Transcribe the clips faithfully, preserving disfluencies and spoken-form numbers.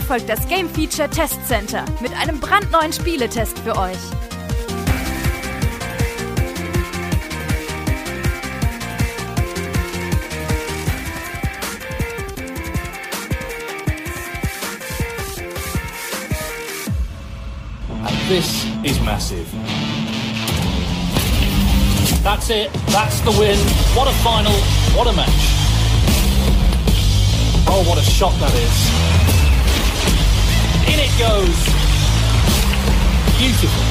folgt das Game Feature Test Center mit einem brandneuen Spieletest für euch. This is massive. That's it. That's the win. What a final. What a match. Oh, what a shot that is. In it goes. Beautiful.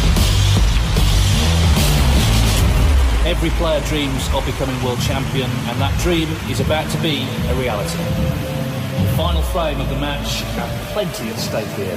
Every player dreams of becoming world champion, and that dream is about to be a reality. The final frame of the match, and plenty at stake here.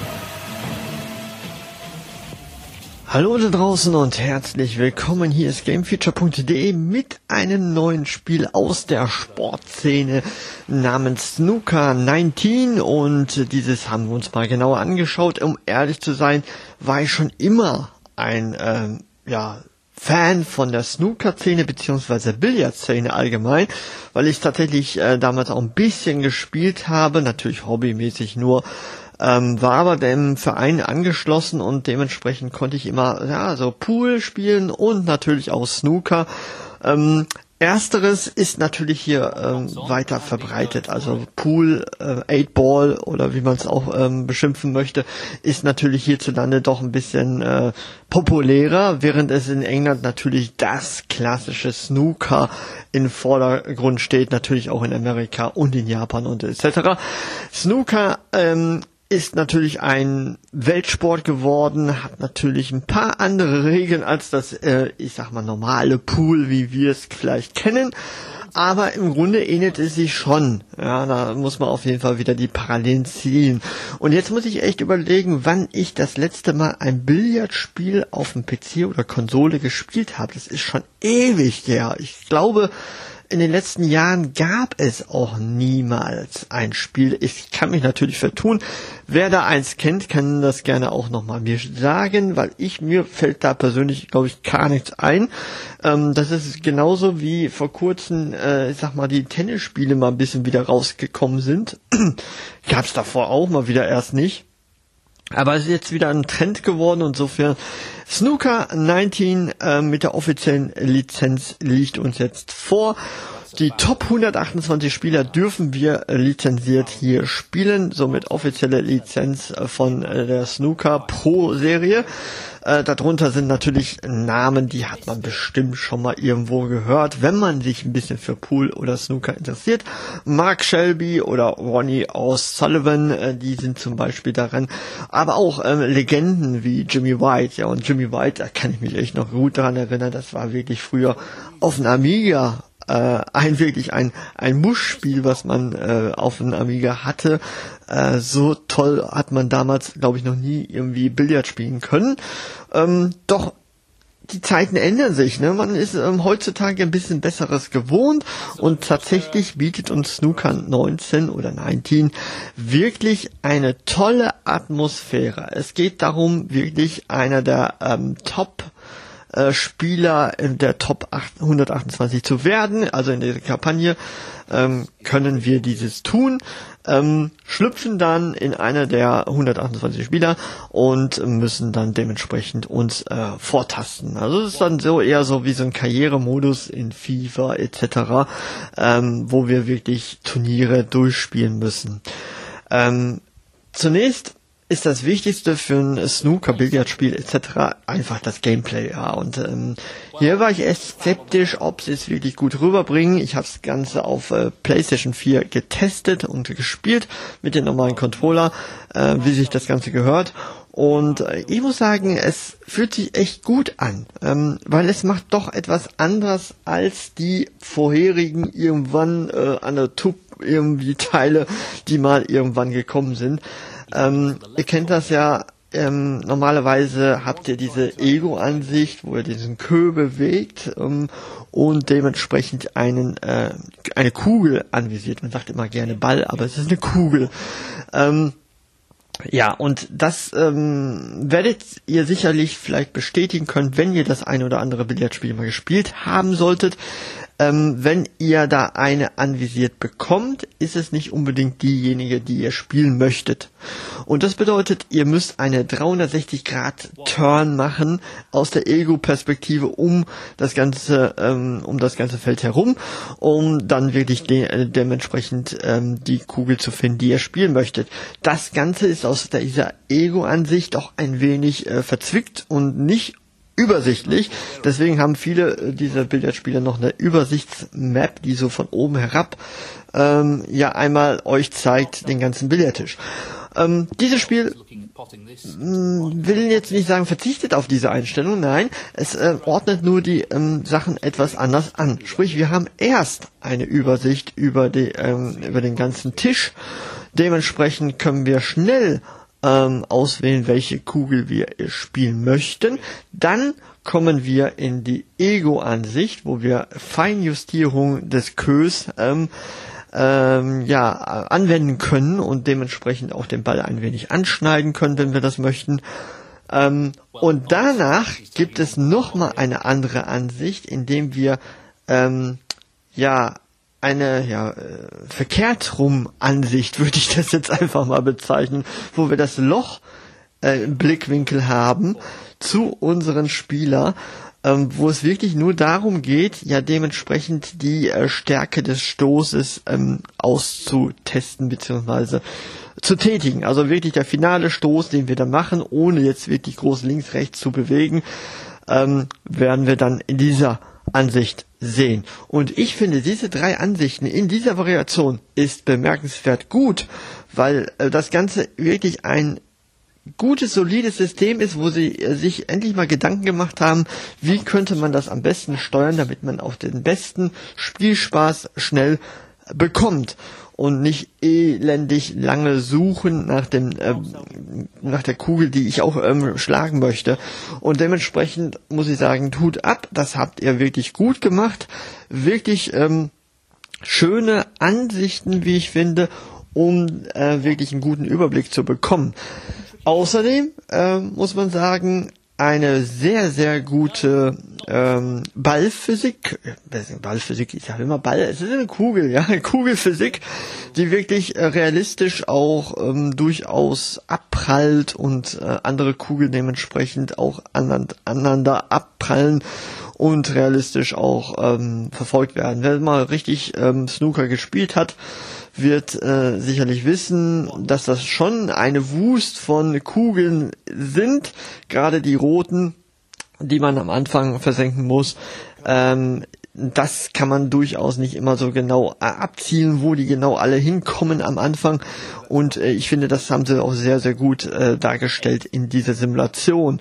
Hallo da draußen und herzlich willkommen. Hier ist Gamefeature punkt de mit einem neuen Spiel aus der Sportszene namens Snooker neunzehn, und dieses haben wir uns mal genauer angeschaut. Um ehrlich zu sein, war ich schon immer ein ähm, ja Fan von der Snooker-Szene bzw. Billard-Szene allgemein, weil ich tatsächlich äh, damals auch ein bisschen gespielt habe, natürlich hobbymäßig nur. Ähm, war aber dem Verein angeschlossen und dementsprechend konnte ich immer ja so Pool spielen und natürlich auch Snooker. Ähm, ersteres ist natürlich hier ähm, weiter verbreitet, also Pool, äh, Eight Ball oder wie man es auch ähm, beschimpfen möchte, ist natürlich hierzulande doch ein bisschen äh, populärer, während es in England natürlich das klassische Snooker im Vordergrund steht, natürlich auch in Amerika und in Japan und et cetera. Snooker ähm, ist natürlich ein Weltsport geworden, hat natürlich ein paar andere Regeln als das, äh, ich sag mal, normale Pool, wie wir es vielleicht kennen. Aber im Grunde ähnelt es sich schon. Ja, da muss man auf jeden Fall wieder die Parallelen ziehen. Und jetzt muss ich echt überlegen, wann ich das letzte Mal ein Billardspiel auf dem P C oder Konsole gespielt habe. Das ist schon ewig her. Ich glaube, in den letzten Jahren gab es auch niemals ein Spiel. Ich kann mich natürlich vertun. Wer da eins kennt, kann das gerne auch nochmal mir sagen, weil ich, mir fällt da persönlich, glaube ich, gar nichts ein. Ähm, das ist genauso wie vor kurzem, äh, ich sag mal, die Tennisspiele mal ein bisschen wieder rausgekommen sind. Gab's davor auch mal wieder erst nicht. Aber es ist jetzt wieder ein Trend geworden, und insofern Snooker neunzehn äh, mit der offiziellen Lizenz liegt uns jetzt vor. Die Top hundertachtundzwanzig Spieler dürfen wir äh, lizenziert hier spielen, somit offizielle Lizenz äh, von äh, der Snooker Pro Serie. Äh, darunter sind natürlich Namen, die hat man bestimmt schon mal irgendwo gehört, wenn man sich ein bisschen für Pool oder Snooker interessiert. Mark Shelby oder Ronnie O'Sullivan, äh, die sind zum Beispiel daran. Aber auch ähm, Legenden wie Jimmy White. Ja, und Jimmy White, da kann ich mich echt noch gut daran erinnern, das war wirklich früher auf dem Amiga äh, ein wirklich ein ein Muschspiel, was man äh, auf dem Amiga hatte. Äh, so toll hat man damals, glaube ich, noch nie irgendwie Billard spielen können. Ähm, doch die Zeiten ändern sich, ne? Man ist ähm, heutzutage ein bisschen Besseres gewohnt, und tatsächlich bietet uns Snooker neunzehn oder neunzehn wirklich eine tolle Atmosphäre. Es geht darum, wirklich einer der ähm, Top äh, Spieler in der Top hundertachtundzwanzig zu werden. Also in dieser Kampagne ähm, können wir dieses tun. Ähm, schlüpfen dann in einer der hundertachtundzwanzig Spieler und müssen dann dementsprechend uns äh, vortasten. Also es ist dann so eher so wie so ein Karrieremodus in FIFA et cetera, ähm, wo wir wirklich Turniere durchspielen müssen. Ähm, zunächst ist das Wichtigste für ein Snooker-Billardspiel et cetera einfach das Gameplay, ja. Und ähm, hier war ich echt skeptisch, ob sie es wirklich gut rüberbringen. Ich habe das Ganze auf äh, PlayStation vier getestet und gespielt mit dem normalen Controller, äh, wie sich das Ganze gehört. Und äh, ich muss sagen, es fühlt sich echt gut an, ähm, weil es macht doch etwas anderes als die vorherigen irgendwann äh, an der Tube irgendwie Teile, die mal irgendwann gekommen sind. Ähm, ihr kennt das ja, ähm, normalerweise habt ihr diese Ego-Ansicht, wo ihr diesen Queue bewegt ähm, und dementsprechend einen äh, eine Kugel anvisiert. Man sagt immer gerne Ball, aber es ist eine Kugel. Ähm, ja, und das ähm, werdet ihr sicherlich vielleicht bestätigen können, wenn ihr das ein oder andere Billardspiel mal gespielt haben solltet. Ähm, wenn ihr da eine anvisiert bekommt, ist es nicht unbedingt diejenige, die ihr spielen möchtet. Und das bedeutet, ihr müsst eine dreihundertsechzig Grad Turn machen aus der Ego-Perspektive um das ganze, ähm, um das ganze Feld herum, um dann wirklich de- äh, dementsprechend ähm, die Kugel zu finden, die ihr spielen möchtet. Das Ganze ist aus dieser Ego-Ansicht auch ein wenig äh, verzwickt und nicht übersichtlich. Deswegen haben viele äh, dieser Billardspieler noch eine Übersichtsmap, die so von oben herab ähm, ja einmal euch zeigt den ganzen Billardtisch. Ähm, dieses Spiel mh, will jetzt nicht sagen, verzichtet auf diese Einstellung, nein, es äh, ordnet nur die ähm, Sachen etwas anders an. Sprich, wir haben erst eine Übersicht über, die, ähm, über den ganzen Tisch. Dementsprechend können wir schnell ähm, auswählen, welche Kugel wir spielen möchten. Dann kommen wir in die Ego-Ansicht, wo wir Feinjustierung des Queues ähm, ähm, ja, anwenden können und dementsprechend auch den Ball ein wenig anschneiden können, wenn wir das möchten. Ähm, und danach gibt es nochmal eine andere Ansicht, indem wir ähm, ja eine ja äh, verkehrt rum Ansicht, würde ich das jetzt einfach mal bezeichnen, wo wir das Loch äh, im Blickwinkel haben zu unseren Spieler, ähm, wo es wirklich nur darum geht, ja dementsprechend die äh, Stärke des Stoßes ähm, auszutesten bzw. zu tätigen. Also wirklich der finale Stoß, den wir da machen, ohne jetzt wirklich groß links, rechts zu bewegen, ähm, werden wir dann in dieser Ansicht sehen. Und ich finde, diese drei Ansichten in dieser Variation ist bemerkenswert gut, weil äh, das Ganze wirklich ein gutes, solides System ist, wo sie äh, sich endlich mal Gedanken gemacht haben, wie könnte man das am besten steuern, damit man auch den besten Spielspaß schnell bekommt und nicht elendig lange suchen nach dem ähm, nach der Kugel, die ich auch ähm, schlagen möchte. Und dementsprechend muss ich sagen, tut ab, das habt ihr wirklich gut gemacht, wirklich ähm, schöne Ansichten, wie ich finde, um äh, wirklich einen guten Überblick zu bekommen. Außerdem äh, muss man sagen, eine sehr, sehr gute ähm, Ballphysik, Ballphysik, ich sage immer Ball, es ist eine Kugel, ja, eine Kugelphysik, die wirklich äh, realistisch auch ähm, durchaus abprallt und äh, andere Kugeln dementsprechend auch aneinander abprallen und realistisch auch ähm, verfolgt werden. Wer mal richtig ähm, Snooker gespielt hat, wird äh, sicherlich wissen, dass das schon eine Wust von Kugeln sind, gerade die roten, die man am Anfang versenken muss. Ähm, das kann man durchaus nicht immer so genau äh, abzielen, wo die genau alle hinkommen am Anfang. Und äh, ich finde, das haben sie auch sehr, sehr gut äh, dargestellt in dieser Simulation.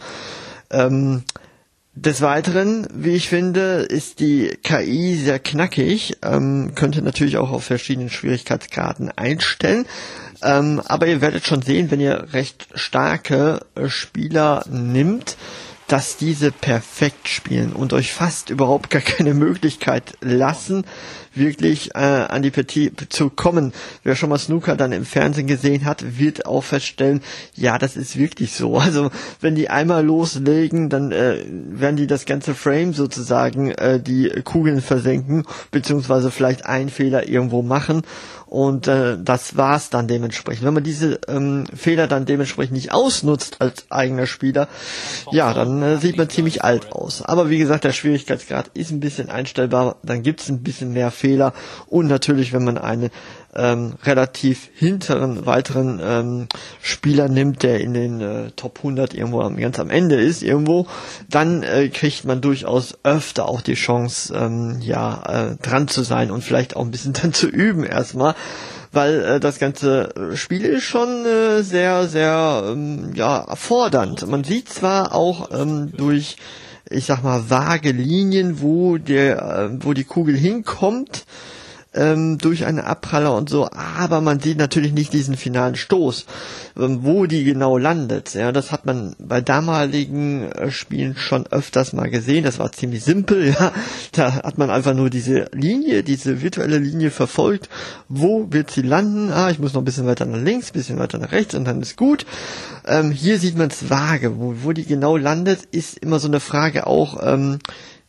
Ähm, Des Weiteren, wie ich finde, ist die K I sehr knackig, ähm, könnte natürlich auch auf verschiedenen Schwierigkeitsgraden einstellen, ähm, aber ihr werdet schon sehen, wenn ihr recht starke äh, Spieler nimmt, dass diese perfekt spielen und euch fast überhaupt gar keine Möglichkeit lassen, wirklich äh, an die Partie zu kommen. Wer schon mal Snooker dann im Fernsehen gesehen hat, wird auch feststellen, ja, das ist wirklich so. Also wenn die einmal loslegen, dann äh, werden die das ganze Frame sozusagen äh, die Kugeln versenken, beziehungsweise vielleicht einen Fehler irgendwo machen. Und äh, das war's dann dementsprechend. Wenn man diese ähm, Fehler dann dementsprechend nicht ausnutzt als eigener Spieler, ja, dann äh, sieht man ziemlich alt aus. Aber wie gesagt, der Schwierigkeitsgrad ist ein bisschen einstellbar, dann gibt's ein bisschen mehr Fehler. Und natürlich, wenn man einen ähm, relativ hinteren, weiteren ähm, Spieler nimmt, der in den äh, Top hundert irgendwo am, ganz am Ende ist, irgendwo, dann äh, kriegt man durchaus öfter auch die Chance, ähm, ja, äh, dran zu sein und vielleicht auch ein bisschen dann zu üben erstmal, weil äh, das ganze Spiel ist schon äh, sehr, sehr, ähm, ja, fordernd. Man sieht zwar auch ähm, durch, ich sag mal, vage Linien, wo der, äh, wo die Kugel hinkommt, ähm, durch einen Abpraller und so, aber man sieht natürlich nicht diesen finalen Stoß, ähm, wo die genau landet. Ja, das hat man bei damaligen äh, Spielen schon öfters mal gesehen. Das war ziemlich simpel. Ja, da hat man einfach nur diese Linie, diese virtuelle Linie verfolgt. Wo wird sie landen? Ah, ich muss noch ein bisschen weiter nach links, ein bisschen weiter nach rechts und dann ist gut. Ähm, hier sieht man es vage. Wo, wo die genau landet, ist immer so eine Frage auch ähm,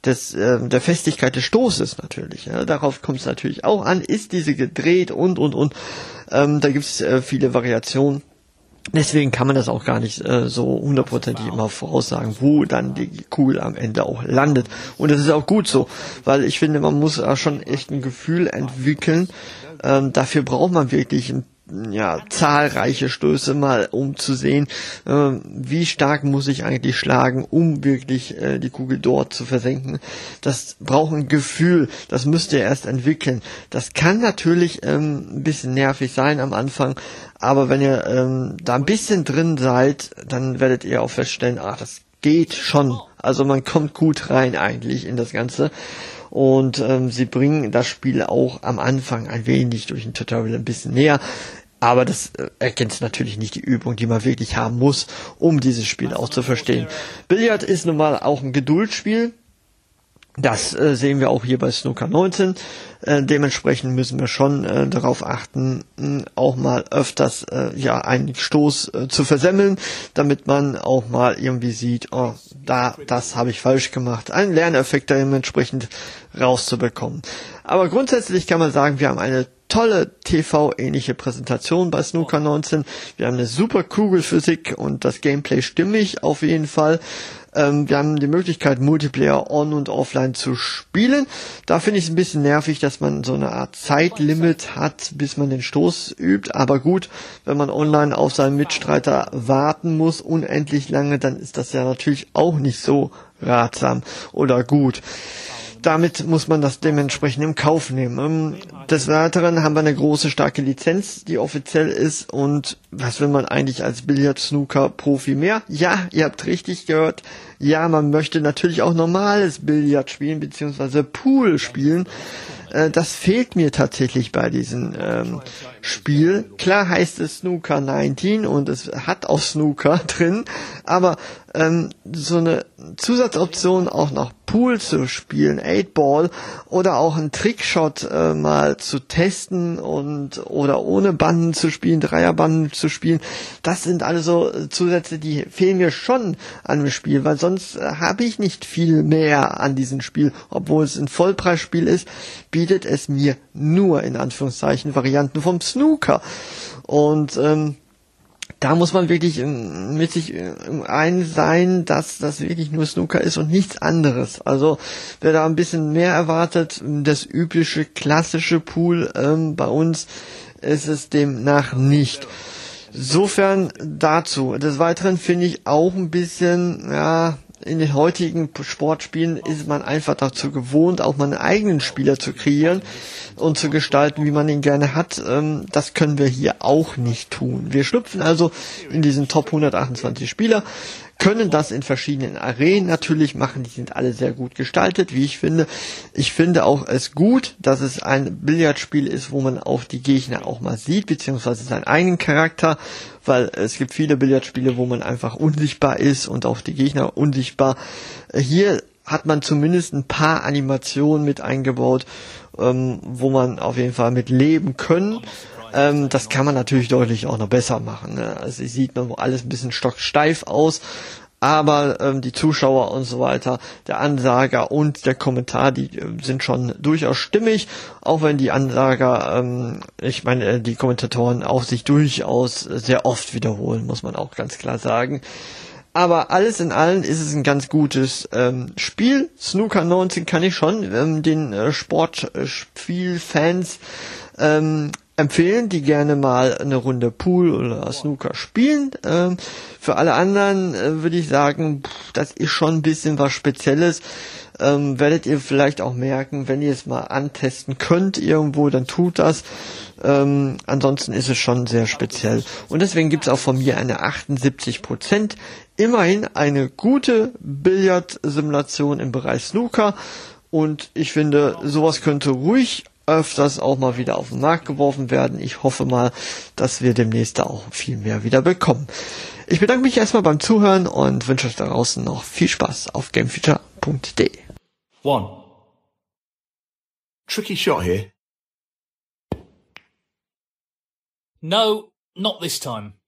des, äh, der Festigkeit des Stoßes natürlich. Ja. Darauf kommt es natürlich auch an. Ist diese gedreht und, und, und. Ähm, da gibt es äh, viele Variationen. Deswegen kann man das auch gar nicht äh, so hundertprozentig immer voraussagen, wo dann die Kugel am Ende auch landet. Und das ist auch gut so, weil ich finde, man muss auch schon echt ein Gefühl entwickeln. Ähm, dafür braucht man wirklich ein ja, zahlreiche Stöße mal, um zu sehen, äh, wie stark muss ich eigentlich schlagen, um wirklich äh, die Kugel dort zu versenken. Das braucht ein Gefühl, das müsst ihr erst entwickeln. Das kann natürlich ähm, ein bisschen nervig sein am Anfang, aber wenn ihr ähm, da ein bisschen drin seid, dann werdet ihr auch feststellen, ach, das geht schon. Also man kommt gut rein eigentlich in das Ganze. Und ähm, sie bringen das Spiel auch am Anfang ein wenig durch ein Tutorial ein bisschen näher. Aber das äh, ergänzt natürlich nicht die Übung, die man wirklich haben muss, um dieses Spiel auch zu verstehen. Billard ist nun mal auch ein Geduldsspiel. Das äh, sehen wir auch hier bei Snooker neunzehn. Äh, dementsprechend müssen wir schon äh, darauf achten, mh, auch mal öfters äh, ja einen Stoß äh, zu versemmeln, damit man auch mal irgendwie sieht, oh, da, das habe ich falsch gemacht. Einen Lerneffekt dementsprechend rauszubekommen. Aber grundsätzlich kann man sagen, wir haben eine tolle T V-ähnliche Präsentation bei Snooker neunzehn. Wir haben eine super Kugelphysik und das Gameplay stimmig auf jeden Fall. Ähm, wir haben die Möglichkeit, Multiplayer on- und offline zu spielen. Da finde ich es ein bisschen nervig, dass man so eine Art Zeitlimit hat, bis man den Stoß übt. Aber gut, wenn man online auf seinen Mitstreiter warten muss, unendlich lange, dann ist das ja natürlich auch nicht so ratsam oder gut. Damit muss man das dementsprechend im Kauf nehmen. Des Weiteren haben wir eine große, starke Lizenz, die offiziell ist. Und was will man eigentlich als Billard-Snooker-Profi mehr? Ja, ihr habt richtig gehört. Ja, man möchte natürlich auch normales Billard spielen, beziehungsweise Pool spielen. Äh, das fehlt mir tatsächlich bei diesem ähm, Spiel. Klar heißt es Snooker neunzehn und es hat auch Snooker drin, aber ähm, so eine Zusatzoption auch noch Pool zu spielen, eight ball oder auch einen Trickshot äh, mal zu testen und oder ohne Banden zu spielen, Dreierbanden zu spielen, das sind also Zusätze, die fehlen mir schon an dem Spiel, weil sonst äh, habe ich nicht viel mehr an diesem Spiel, obwohl es ein Vollpreisspiel ist, bietet es mir nur in Anführungszeichen Varianten vom Snooker und ähm, da muss man wirklich mit sich ein sein, dass das wirklich nur Snooker ist und nichts anderes. Also wer da ein bisschen mehr erwartet, das übliche klassische Pool ähm, bei uns ist es demnach nicht. Insofern dazu. Des Weiteren finde ich auch ein bisschen, ja, in den heutigen Sportspielen ist man einfach dazu gewohnt, auch mal einen eigenen Spieler zu kreieren und zu gestalten, wie man ihn gerne hat. Das können wir hier auch nicht tun. Wir schlüpfen also in diesen Top hundertachtundzwanzig Spieler, können das in verschiedenen Arenen natürlich machen. Die sind alle sehr gut gestaltet, wie ich finde. Ich finde auch es gut, dass es ein Billardspiel ist, wo man auch die Gegner auch mal sieht, beziehungsweise seinen eigenen Charakter, weil es gibt viele Billardspiele, wo man einfach unsichtbar ist und auch die Gegner unsichtbar. Hier hat man zumindest ein paar Animationen mit eingebaut, ähm, wo man auf jeden Fall mit leben können. Ähm, das kann man natürlich deutlich auch noch besser machen. Ne? Also hier sieht man alles ein bisschen stocksteif aus, aber ähm, die Zuschauer und so weiter, der Ansager und der Kommentar, die äh, sind schon durchaus stimmig, auch wenn die Ansager, ähm, ich meine, äh, die Kommentatoren auch sich durchaus sehr oft wiederholen, muss man auch ganz klar sagen. Aber alles in allem ist es ein ganz gutes ähm, Spiel. Snooker neunzehn kann ich schon ähm, den äh, Sportspielfans ähm, empfehlen, die gerne mal eine Runde Pool oder Snooker spielen. Ähm, für alle anderen äh, würde ich sagen, pff, das ist schon ein bisschen was Spezielles. Ähm, werdet ihr vielleicht auch merken, wenn ihr es mal antesten könnt irgendwo, dann tut das. Ähm, ansonsten ist es schon sehr speziell. Und deswegen gibt es auch von mir eine achtundsiebzig Prozent. Immerhin eine gute Billard-Simulation im Bereich Snooker. Und ich finde, sowas könnte ruhig öfters auch mal wieder auf den Markt geworfen werden. Ich hoffe mal, dass wir demnächst auch viel mehr wieder bekommen. Ich bedanke mich erstmal beim Zuhören und wünsche euch da draußen noch viel Spaß auf gamefeature punkt de. One. Tricky shot here. No, not this time.